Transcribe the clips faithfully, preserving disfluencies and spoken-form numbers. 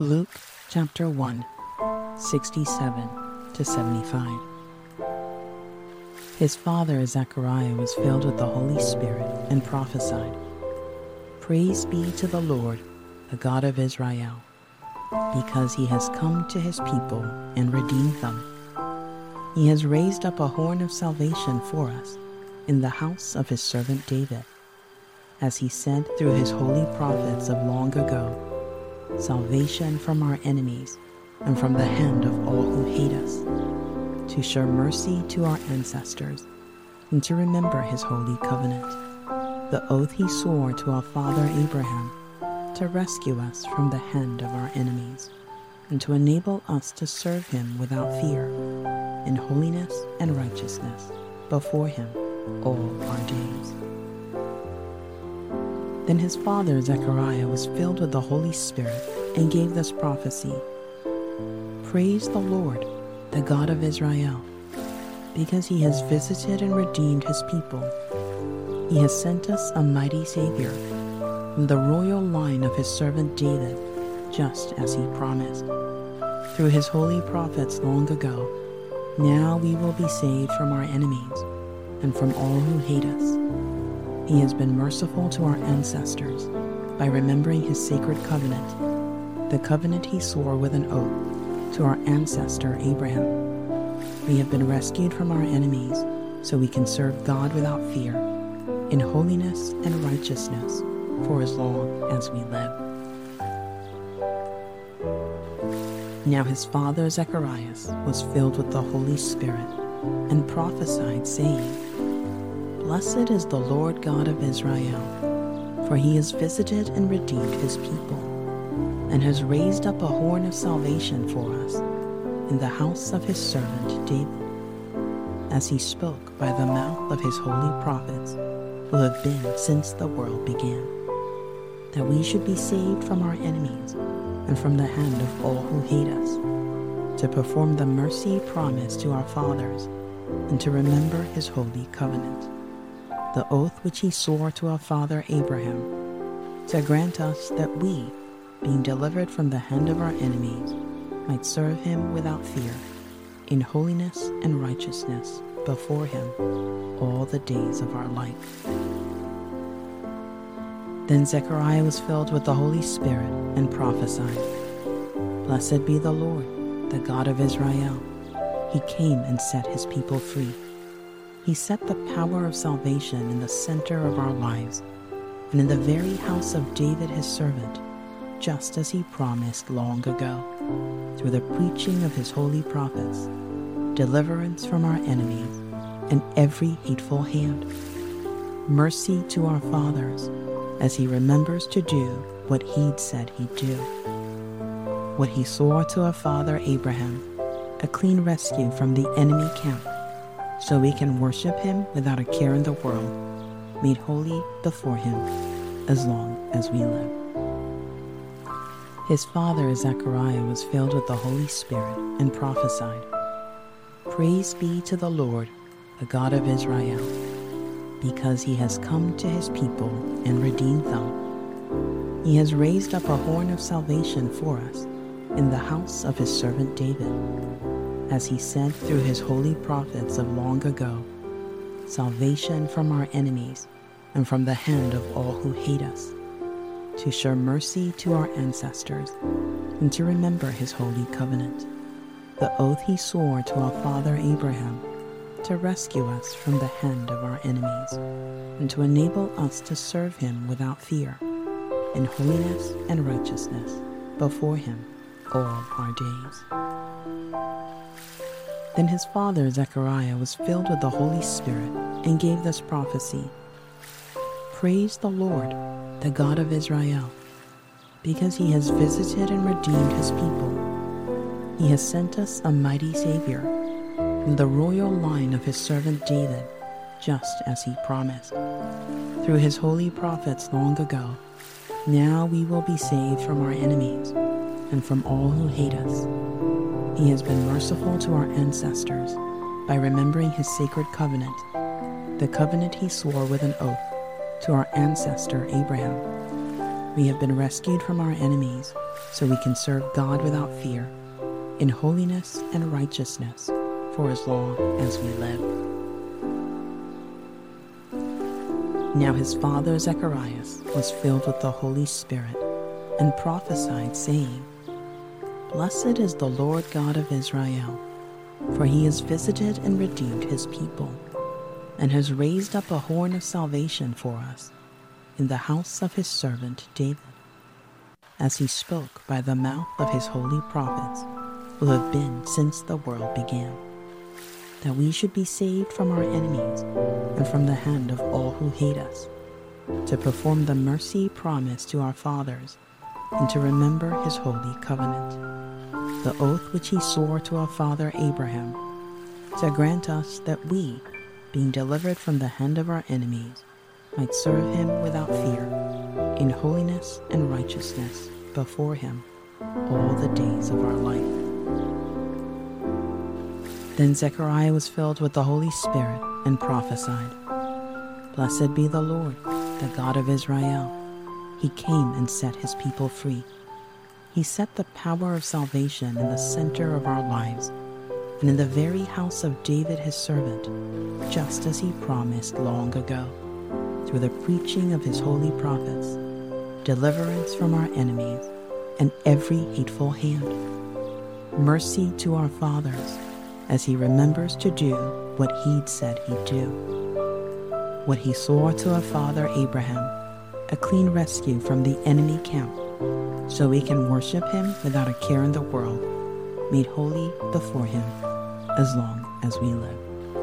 Luke chapter one, sixty-seven to seventy-five. His father Zechariah was filled with the Holy Spirit and prophesied, "Praise be to the Lord, the God of Israel, because he has come to his people and redeemed them. He has raised up a horn of salvation for us in the house of his servant David, as he said through his holy prophets of long ago, salvation from our enemies and from the hand of all who hate us, to show mercy to our ancestors and to remember his holy covenant, the oath he swore to our father Abraham, to rescue us from the hand of our enemies and to enable us to serve him without fear, in holiness and righteousness before him all our days." Then his father Zechariah was filled with the Holy Spirit and gave this prophecy, "Praise the Lord, the God of Israel, because he has visited and redeemed his people. He has sent us a mighty Savior from the royal line of his servant David, just as he promised. Through his holy prophets long ago, now we will be saved from our enemies and from all who hate us. He has been merciful to our ancestors by remembering his sacred covenant, the covenant he swore with an oath to our ancestor Abraham. We have been rescued from our enemies so we can serve God without fear, in holiness and righteousness for as long as we live." Now his father Zacharias was filled with the Holy Spirit and prophesied, saying, "Blessed is the Lord God of Israel, for he has visited and redeemed his people, and has raised up a horn of salvation for us in the house of his servant David, as he spoke by the mouth of his holy prophets who have been since the world began, that we should be saved from our enemies and from the hand of all who hate us, to perform the mercy promised to our fathers and to remember his holy covenant, the oath which he swore to our father Abraham, to grant us that we, being delivered from the hand of our enemies, might serve him without fear, in holiness and righteousness before him all the days of our life." Then Zechariah was filled with the Holy Spirit and prophesied, "Blessed be the Lord, the God of Israel. He came and set his people free. He set the power of salvation in the center of our lives, and in the very house of David his servant, just as he promised long ago, through the preaching of his holy prophets, deliverance from our enemies and every hateful hand, mercy to our fathers, as he remembers to do what he'd said he'd do, what he swore to our father Abraham, a clean rescue from the enemy camp, so we can worship him without a care in the world, made holy before him as long as we live." His father Zechariah was filled with the Holy Spirit and prophesied, "Praise be to the Lord, the God of Israel, because he has come to his people and redeemed them. He has raised up a horn of salvation for us in the house of his servant David, as he said through his holy prophets of long ago, salvation from our enemies and from the hand of all who hate us, to show mercy to our ancestors and to remember his holy covenant, the oath he swore to our father Abraham, to rescue us from the hand of our enemies and to enable us to serve him without fear, in holiness and righteousness before him all our days." Then his father Zechariah was filled with the Holy Spirit and gave this prophecy, "Praise the Lord, the God of Israel, because he has visited and redeemed his people. He has sent us a mighty Savior from the royal line of his servant David, just as he promised. Through his holy prophets long ago, now we will be saved from our enemies and from all who hate us. He has been merciful to our ancestors by remembering his sacred covenant, the covenant he swore with an oath to our ancestor Abraham. We have been rescued from our enemies so we can serve God without fear, in holiness and righteousness, for as long as we live. Now his father Zacharias was filled with the Holy Spirit and prophesied, saying, Blessed is the Lord God of Israel, for he has visited and redeemed his people, and has raised up a horn of salvation for us in the house of his servant David, as he spoke by the mouth of his holy prophets, who have been since the world began, that we should be saved from our enemies and from the hand of all who hate us, to perform the mercy promised to our fathers, and to remember his holy covenant, the oath which he swore to our father Abraham, to grant us that we, being delivered from the hand of our enemies, might serve him without fear, in holiness and righteousness before him all the days of our life. Then Zechariah was filled with the Holy Spirit and prophesied, Blessed be the Lord, the God of Israel. He came and set his people free. He set the power of salvation in the center of our lives, and in the very house of David his servant, just as he promised long ago, through the preaching of his holy prophets, deliverance from our enemies and every hateful hand, mercy to our fathers, as he remembers to do what he'd said he'd do, what he swore to our father Abraham, a clean rescue from the enemy camp, so we can worship him without a care in the world, made holy before him as long as we live.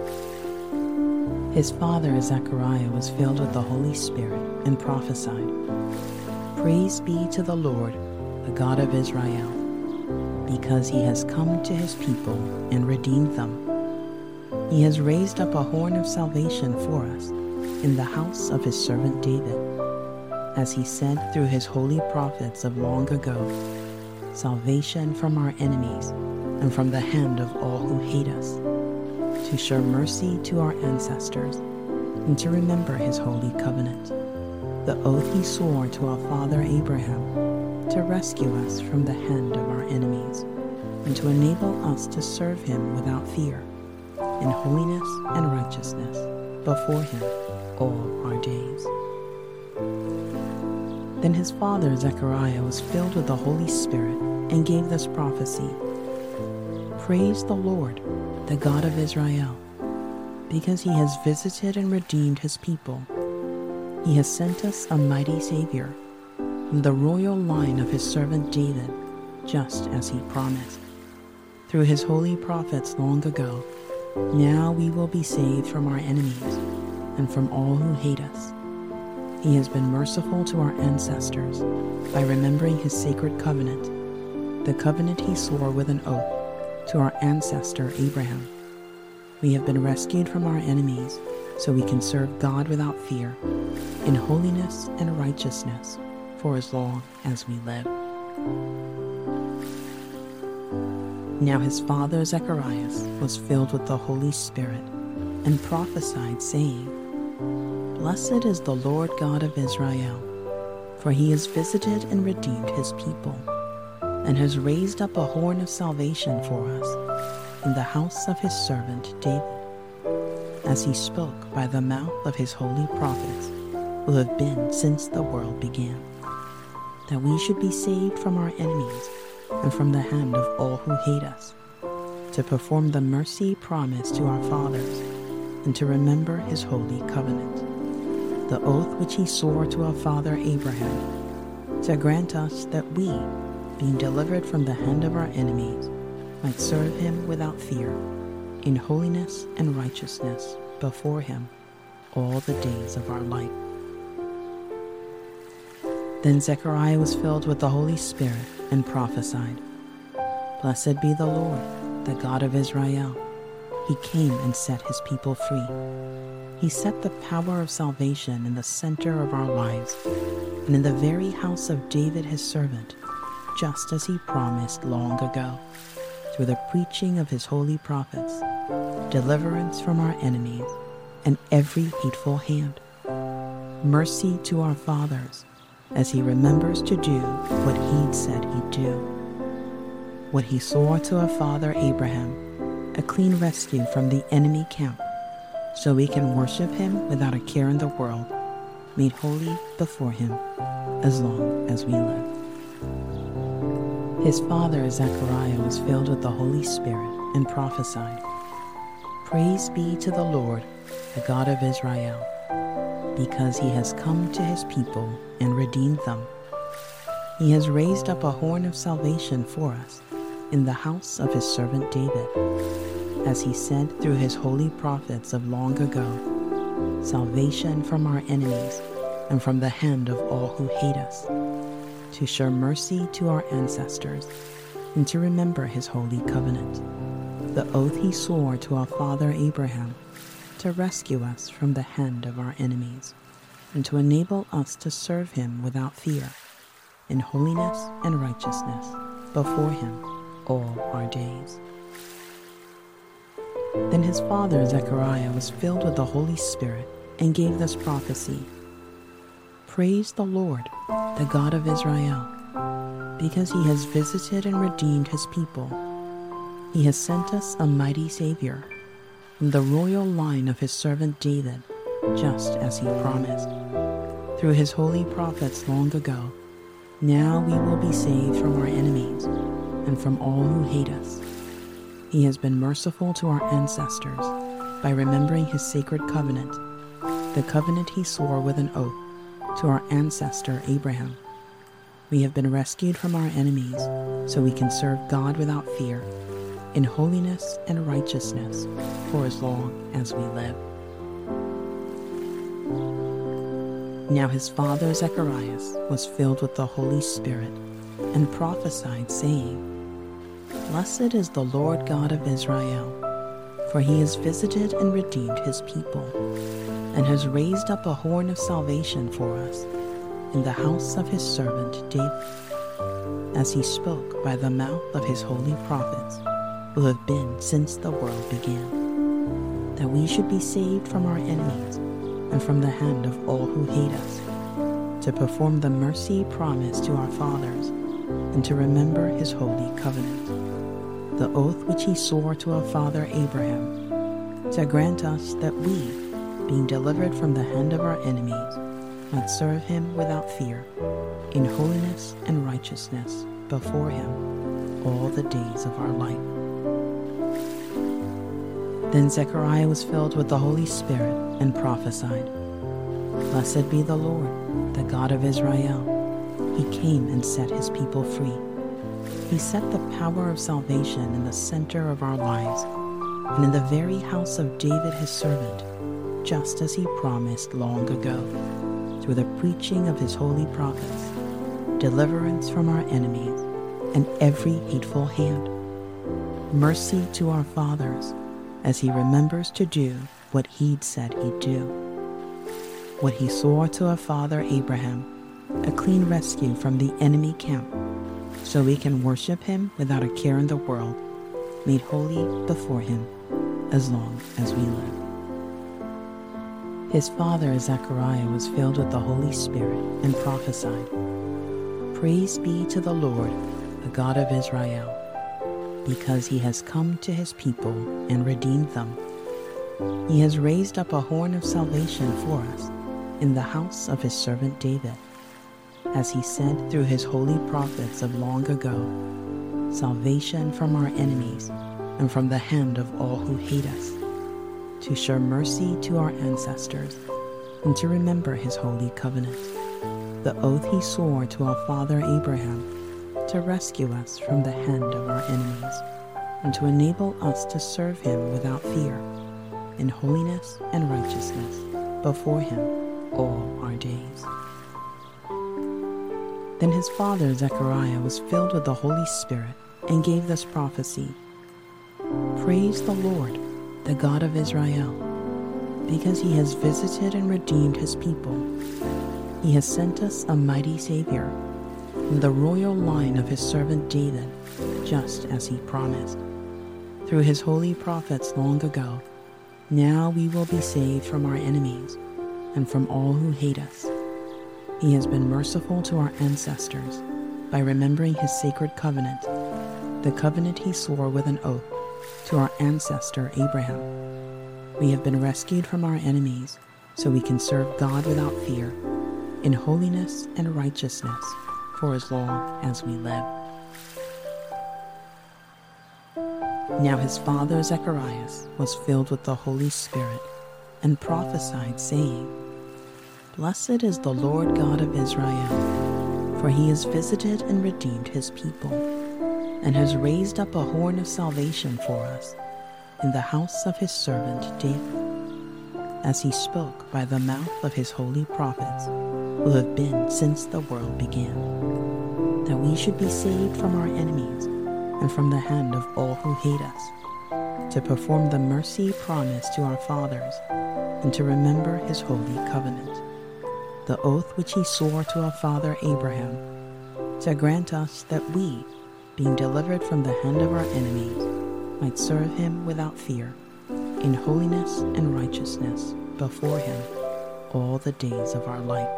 His father Zechariah was filled with the Holy Spirit and prophesied, Praise be to the Lord, the God of Israel, because he has come to his people and redeemed them. He has raised up a horn of salvation for us in the house of his servant David, as he said through his holy prophets of long ago, salvation from our enemies and from the hand of all who hate us, to show mercy to our ancestors and to remember his holy covenant, the oath he swore to our father Abraham, to rescue us from the hand of our enemies and to enable us to serve him without fear, in holiness and righteousness before him all our days. Then his father Zechariah was filled with the Holy Spirit and gave this prophecy, Praise the Lord, the God of Israel, because he has visited and redeemed his people. He has sent us a mighty Savior from the royal line of his servant David, just as he promised. Through his holy prophets long ago, now we will be saved from our enemies and from all who hate us. He has been merciful to our ancestors by remembering his sacred covenant, the covenant he swore with an oath to our ancestor Abraham. We have been rescued from our enemies so we can serve God without fear, in holiness and righteousness for as long as we live. Now his father Zacharias was filled with the Holy Spirit and prophesied, saying, Blessed is the Lord God of Israel, for he has visited and redeemed his people, and has raised up a horn of salvation for us in the house of his servant David, as he spoke by the mouth of his holy prophets, who have been since the world began, that we should be saved from our enemies and from the hand of all who hate us, to perform the mercy promised to our fathers, and to remember his holy covenant, the oath which he swore to our father Abraham, to grant us that we, being delivered from the hand of our enemies, might serve him without fear, in holiness and righteousness before him all the days of our life. Then Zechariah was filled with the Holy Spirit and prophesied, Blessed be the Lord, the God of Israel. He came and set his people free. He set the power of salvation in the center of our lives, and in the very house of David his servant, just as he promised long ago, through the preaching of his holy prophets, deliverance from our enemies and every hateful hand, mercy to our fathers, as he remembers to do what he'd said he'd do. What he swore to our father Abraham, a clean rescue from the enemy camp, so we can worship him without a care in the world, made holy before him as long as we live. His father Zechariah was filled with the Holy Spirit and prophesied, "Praise be to the Lord, the God of Israel, because he has come to his people and redeemed them. He has raised up a horn of salvation for us in the house of his servant David, as he said through his holy prophets of long ago, salvation from our enemies and from the hand of all who hate us, to show mercy to our ancestors and to remember his holy covenant, the oath he swore to our father Abraham, to rescue us from the hand of our enemies and to enable us to serve him without fear, in holiness and righteousness before him all our days." Then his father Zechariah was filled with the Holy Spirit and gave this prophecy, "Praise the Lord, the God of Israel, because he has visited and redeemed his people. He has sent us a mighty Savior from the royal line of his servant David, just as he promised. Through his holy prophets long ago, now we will be saved from our enemies and from all who hate us. He has been merciful to our ancestors by remembering his sacred covenant, the covenant he swore with an oath to our ancestor Abraham. We have been rescued from our enemies so we can serve God without fear, in holiness and righteousness for as long as we live." Now his father Zacharias was filled with the Holy Spirit and prophesied, saying, "Blessed is the Lord God of Israel, for he has visited and redeemed his people, and has raised up a horn of salvation for us in the house of his servant David, as he spoke by the mouth of his holy prophets, who have been since the world began, that we should be saved from our enemies and from the hand of all who hate us, to perform the mercy promised to our fathers, and to remember his holy covenant, the oath which he swore to our father Abraham, to grant us that we, being delivered from the hand of our enemies, might serve him without fear, in holiness and righteousness before him all the days of our life." Then Zechariah was filled with the Holy Spirit and prophesied, "Blessed be the Lord, the God of Israel. He came and set his people free. He set the power of salvation in the center of our lives, and in the very house of David his servant, just as he promised long ago, through the preaching of his holy prophets, deliverance from our enemies and every hateful hand, mercy to our fathers, as he remembers to do what he'd said he'd do. What he swore to our father Abraham, a clean rescue from the enemy camp, so we can worship him without a care in the world, made holy before him as long as we live." His father Zechariah was filled with the Holy Spirit and prophesied, "Praise be to the Lord, the God of Israel, because he has come to his people and redeemed them. He has raised up a horn of salvation for us in the house of his servant David, as he said through his holy prophets of long ago, salvation from our enemies and from the hand of all who hate us, to show mercy to our ancestors and to remember his holy covenant, the oath he swore to our father Abraham, to rescue us from the hand of our enemies and to enable us to serve him without fear, in holiness and righteousness before him all our days." Then his father Zechariah was filled with the Holy Spirit and gave this prophecy, "Praise the Lord, the God of Israel, because he has visited and redeemed his people. He has sent us a mighty Savior from the royal line of his servant David, just as he promised. Through his holy prophets long ago, now we will be saved from our enemies and from all who hate us. He has been merciful to our ancestors by remembering his sacred covenant, the covenant he swore with an oath to our ancestor Abraham. We have been rescued from our enemies so we can serve God without fear, in holiness and righteousness for as long as we live. Now his father Zacharias was filled with the Holy Spirit and prophesied, saying, Blessed is the Lord God of Israel, for he has visited and redeemed his people, and has raised up a horn of salvation for us in the house of his servant David, as he spoke by the mouth of his holy prophets, who have been since the world began, that we should be saved from our enemies and from the hand of all who hate us, to perform the mercy promised to our fathers, and to remember his holy covenant, the oath which he swore to our father Abraham, to grant us that we, being delivered from the hand of our enemies, might serve him without fear, in holiness and righteousness before him all the days of our life.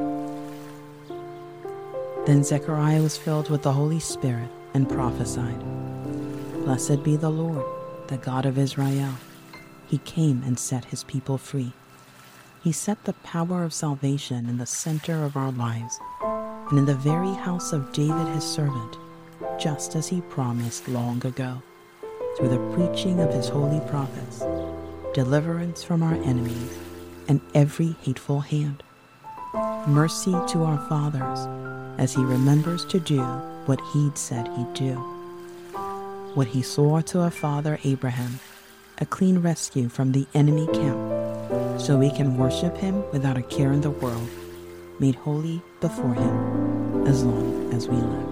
Then Zechariah was filled with the Holy Spirit and prophesied, Blessed be the Lord, the God of Israel. He came and set his people free. He set the power of salvation in the center of our lives, and in the very house of David his servant, just as he promised long ago, through the preaching of his holy prophets, deliverance from our enemies and every hateful hand, mercy to our fathers, as he remembers to do what he'd said he'd do, what he swore to our father Abraham, a clean rescue from the enemy camp, so we can worship him without a care in the world, made holy before him as long as we live.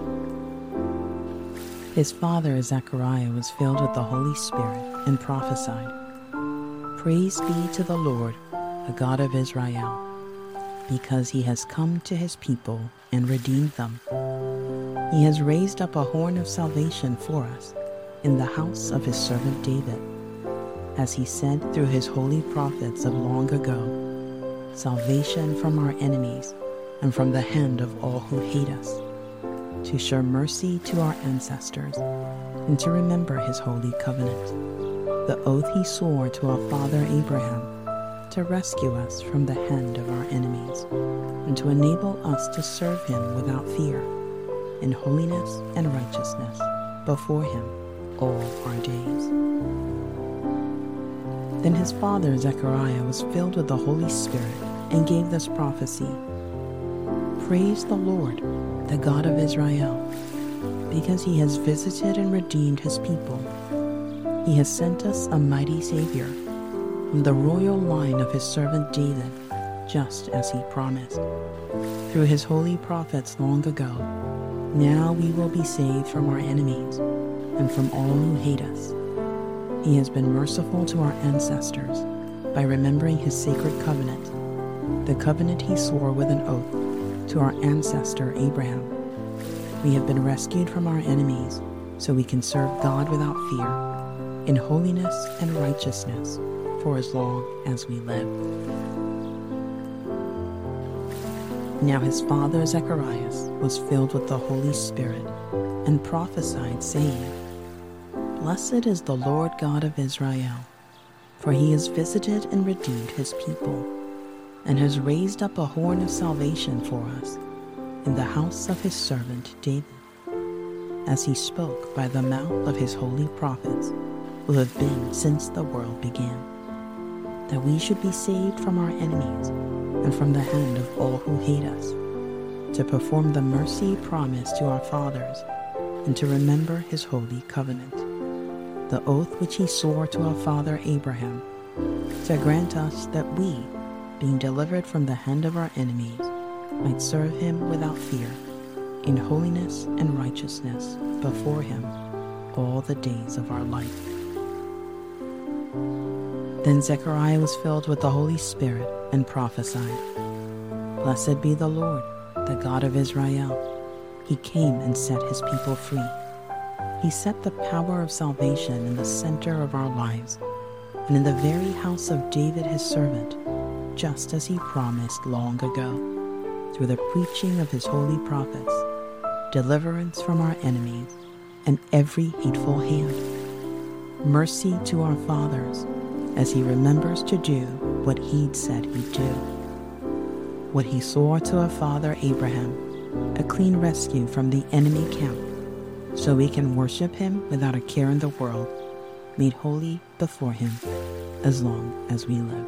His father Zechariah was filled with the Holy Spirit and prophesied, Praise be to the Lord, the God of Israel, because he has come to his people and redeemed them. He has raised up a horn of salvation for us in the house of his servant David, as he said through his holy prophets of long ago, salvation from our enemies and from the hand of all who hate us, to show mercy to our ancestors and to remember his holy covenant, the oath he swore to our father Abraham, to rescue us from the hand of our enemies and to enable us to serve him without fear, in holiness and righteousness before him all our days. Then his father Zechariah was filled with the Holy Spirit and gave this prophecy, Praise the Lord, the God of Israel, because he has visited and redeemed his people. He has sent us a mighty Savior from the royal line of his servant David, just as he promised, through his holy prophets long ago. Now we will be saved from our enemies and from all who hate us. He has been merciful to our ancestors by remembering his sacred covenant, the covenant he swore with an oath to our ancestor Abraham. We have been rescued from our enemies so we can serve God without fear, in holiness and righteousness for as long as we live. Now his father Zacharias was filled with the Holy Spirit and prophesied, saying, Blessed is the Lord God of Israel, for he has visited and redeemed his people, and has raised up a horn of salvation for us in the house of his servant David, as he spoke by the mouth of his holy prophets, who have been since the world began, that we should be saved from our enemies and from the hand of all who hate us, to perform the mercy promised to our fathers, and to remember his holy covenant, the oath which he swore to our father Abraham, to grant us that we, being delivered from the hand of our enemies, might serve him without fear, in holiness and righteousness before him all the days of our life. Then Zechariah was filled with the Holy Spirit and prophesied, Blessed be the Lord, the God of Israel. He came and set his people free. He set the power of salvation in the center of our lives, and in the very house of David his servant, just as he promised long ago, through through the preaching of his holy prophets, deliverance from our enemies and every hateful hand. Mercy to our fathers, as he remembers to do what he'd said he'd do. What he swore to our father Abraham, a clean rescue from the enemy camp, so we can worship him without a care in the world, made holy before him as long as we live.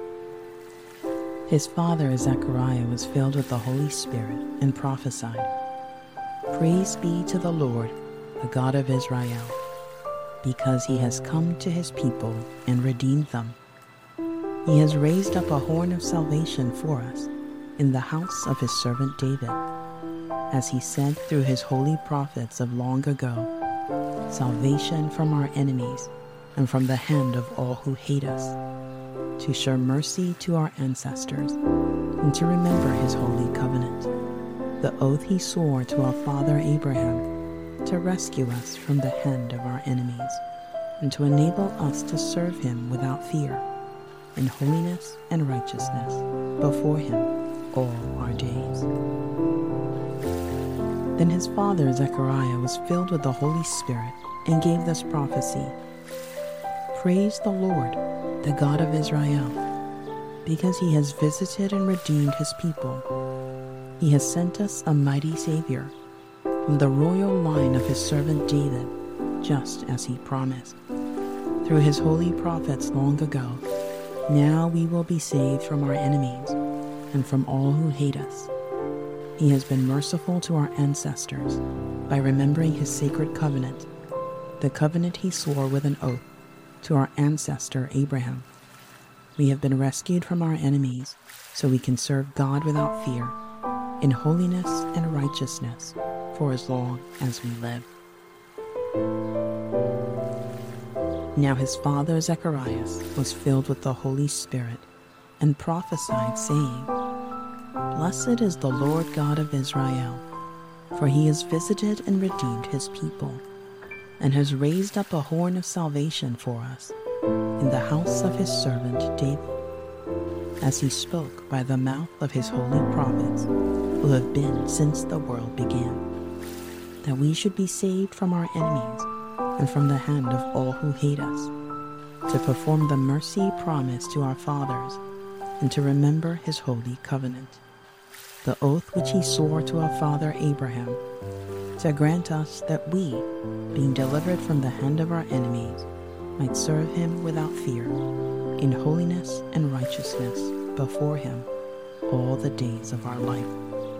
His father Zechariah was filled with the Holy Spirit and prophesied, "Praise be to the Lord, the God of Israel, because he has come to his people and redeemed them. He has raised up a horn of salvation for us in the house of his servant David, as he said through his holy prophets of long ago, salvation from our enemies and from the hand of all who hate us, to show mercy to our ancestors and to remember his holy covenant, the oath he swore to our father Abraham, to rescue us from the hand of our enemies and to enable us to serve him without fear, in holiness and righteousness before him all our days." Then his father Zechariah was filled with the Holy Spirit and gave this prophecy, "Praise the Lord, the God of Israel, because he has visited and redeemed his people. He has sent us a mighty Savior from the royal line of his servant David, just as he promised. Through his holy prophets long ago, now we will be saved from our enemies and from all who hate us. He has been merciful to our ancestors by remembering his sacred covenant, the covenant he swore with an oath to our ancestor Abraham. We have been rescued from our enemies so we can serve God without fear, in holiness and righteousness for as long as we live." Now his father Zacharias was filled with the Holy Spirit and prophesied, saying, "Blessed is the Lord God of Israel, for he has visited and redeemed his people, and has raised up a horn of salvation for us in the house of his servant David, as he spoke by the mouth of his holy prophets who have been since the world began, that we should be saved from our enemies and from the hand of all who hate us, to perform the mercy promised to our fathers, and to remember his holy covenant, the oath which he swore to our father Abraham, to grant us that we, being delivered from the hand of our enemies, might serve him without fear, in holiness and righteousness before him all the days of our life."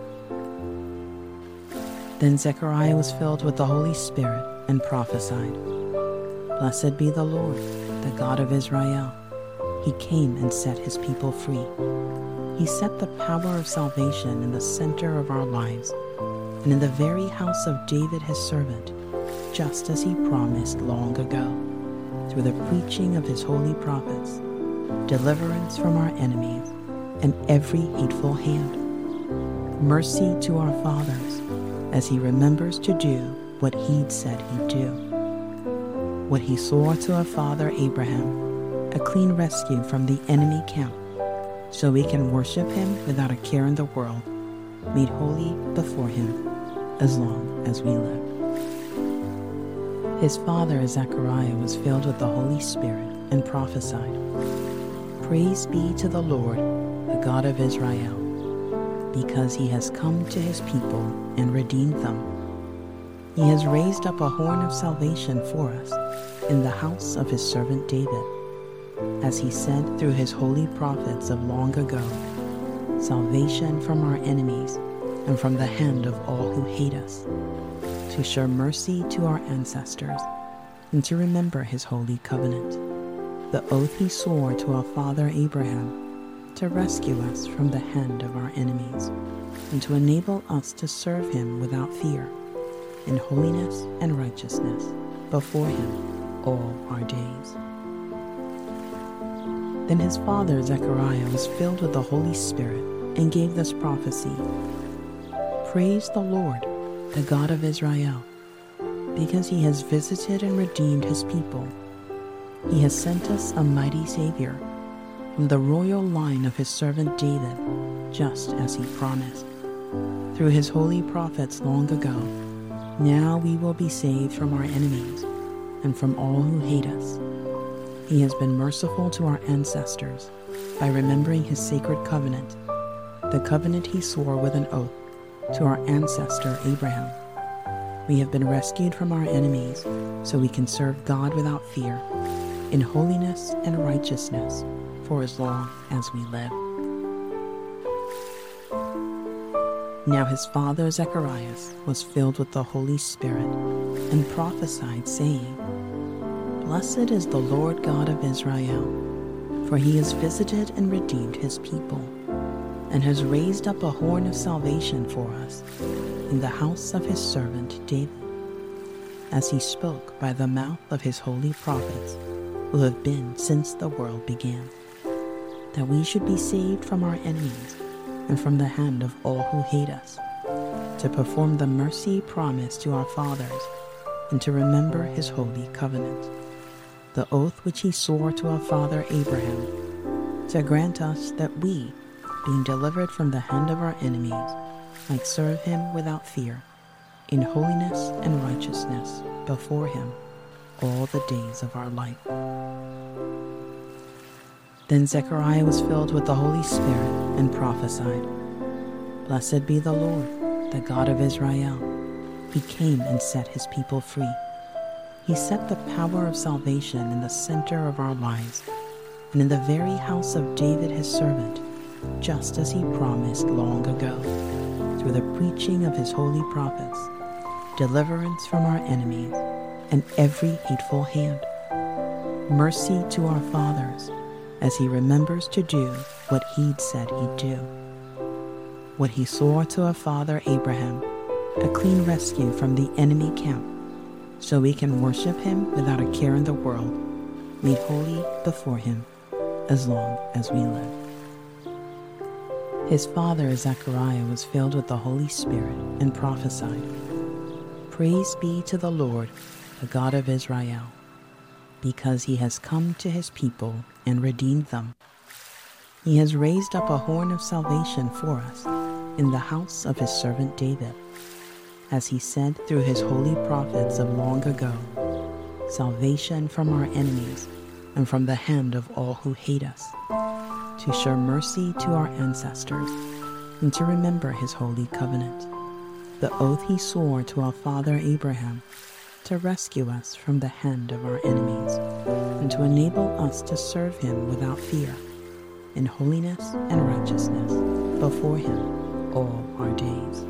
Then Zechariah was filled with the Holy Spirit and prophesied, "Blessed be the Lord, the God of Israel. He came and set his people free. He set the power of salvation in the center of our lives, and in the very house of David his servant, just as he promised long ago, through the preaching of his holy prophets, deliverance from our enemies and every hateful hand. Mercy to our fathers, as he remembers to do what he'd said he'd do. What he swore to our father Abraham, a clean rescue from the enemy camp, so we can worship him without a care in the world, made holy before him as long as we live." His father Zechariah was filled with the Holy Spirit and prophesied, "Praise be to the Lord, the God of Israel, because he has come to his people and redeemed them. He has raised up a horn of salvation for us in the house of his servant David, as he said through his holy prophets of long ago, salvation from our enemies and from the hand of all who hate us, to show mercy to our ancestors and to remember his holy covenant, the oath he swore to our father Abraham, to rescue us from the hand of our enemies and to enable us to serve him without fear, in holiness and righteousness before him all our days." Then his father Zechariah was filled with the Holy Spirit and gave this prophecy, "Praise the Lord, the God of Israel, because he has visited and redeemed his people. He has sent us a mighty Savior from the royal line of his servant David, just as he promised. through his holy prophets long ago, now we will be saved from our enemies and from all who hate us. He has been merciful to our ancestors by remembering his sacred covenant, the covenant he swore with an oath to our ancestor Abraham. We have been rescued from our enemies so we can serve God without fear, in holiness and righteousness for as long as we live. Now his father Zacharias was filled with the Holy Spirit and prophesied, saying, Blessed is the Lord God of Israel, for he has visited and redeemed his people, and has raised up a horn of salvation for us in the house of his servant David, as he spoke by the mouth of his holy prophets, who have been since the world began, that we should be saved from our enemies and from the hand of all who hate us, to perform the mercy promised to our fathers, and to remember his holy covenant, the oath which he swore to our father Abraham, to grant us that we, being delivered from the hand of our enemies, might serve him without fear, in holiness and righteousness before him all the days of our life. Then Zechariah was filled with the Holy Spirit and prophesied, Blessed be the Lord, the God of Israel. He came and set his people free. He set the power of salvation in the center of our lives, and in the very house of David his servant, just as he promised long ago, through the preaching of his holy prophets, deliverance from our enemies and every hateful hand, mercy to our fathers, as he remembers to do what he'd said he'd do, what he swore to our father Abraham, a clean rescue from the enemy camp, so we can worship him without a care in the world, made holy before him as long as we live. His father Zechariah was filled with the Holy Spirit and prophesied, Praise be to the Lord, the God of Israel, because he has come to his people and redeemed them. He has raised up a horn of salvation for us in the house of his servant David, as he said through his holy prophets of long ago, salvation from our enemies and from the hand of all who hate us, to show mercy to our ancestors and to remember his holy covenant, the oath he swore to our father Abraham, to rescue us from the hand of our enemies and to enable us to serve him without fear, in holiness and righteousness before him all our days.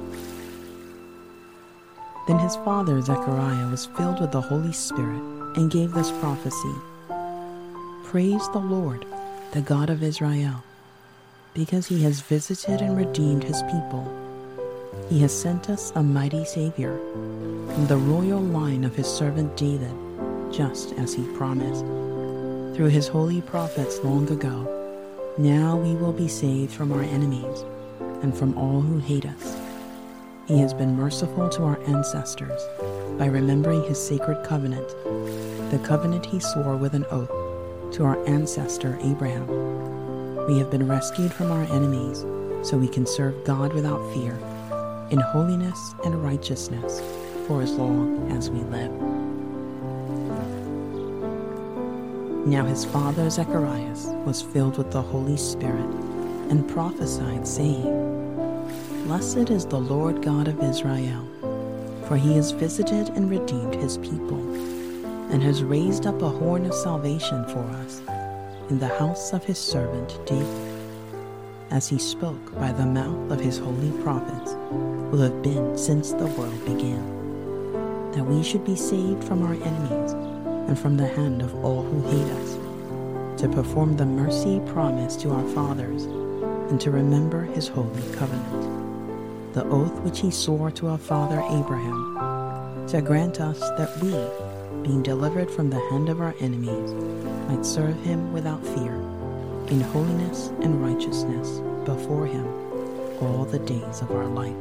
Then his father Zechariah was filled with the Holy Spirit and gave this prophecy, Praise the Lord, the God of Israel, because he has visited and redeemed his people. He has sent us a mighty Savior from the royal line of his servant David, just as he promised. Through his holy prophets long ago, now we will be saved from our enemies and from all who hate us. He has been merciful to our ancestors by remembering his sacred covenant, the covenant he swore with an oath to our ancestor Abraham. We have been rescued from our enemies so we can serve God without fear, in holiness and righteousness for as long as we live. Now his father Zacharias was filled with the Holy Spirit and prophesied, saying, Blessed is the Lord God of Israel, for he has visited and redeemed his people, and has raised up a horn of salvation for us in the house of his servant David, as he spoke by the mouth of his holy prophets, who have been since the world began, that we should be saved from our enemies and from the hand of all who hate us, to perform the mercy promised to our fathers, and to remember his holy covenant, the oath which he swore to our father Abraham, to grant us that we, being delivered from the hand of our enemies, might serve him without fear, in holiness and righteousness before him all the days of our life.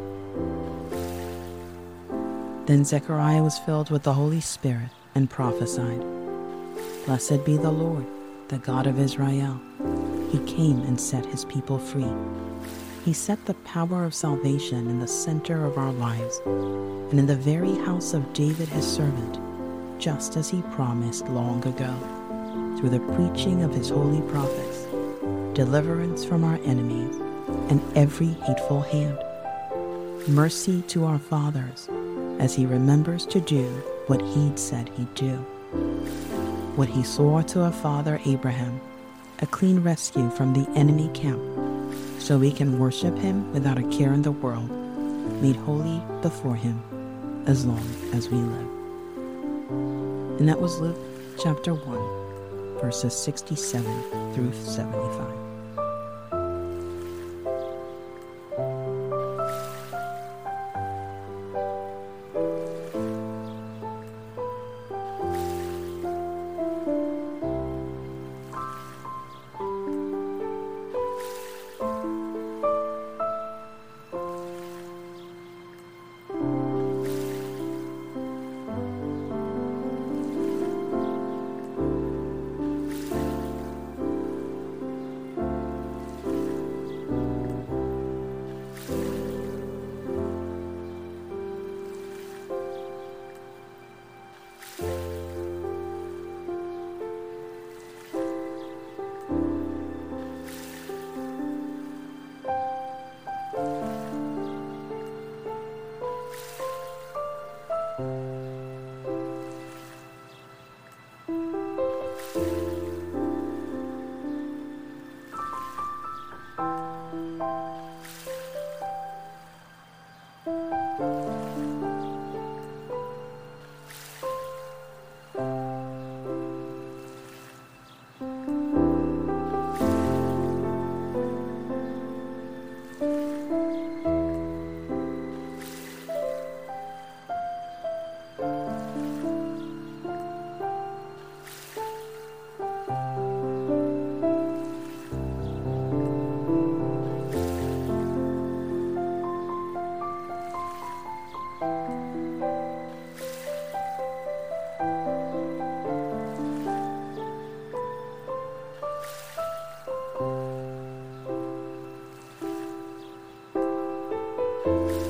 Then Zechariah was filled with the Holy Spirit and prophesied, Blessed be the Lord, the God of Israel. He came and set his people free. He set the power of salvation in the center of our lives and in the very house of David his servant, just as he promised long ago, through the preaching of his holy prophets, deliverance from our enemies and every hateful hand. Mercy to our fathers, as he remembers to do what he'd said he'd do. What he swore to our father Abraham, a clean rescue from the enemy camp, so we can worship him without a care in the world, made holy before him as long as we live. And that was Luke chapter one, verses sixty-seven through seventy-five. Thank you.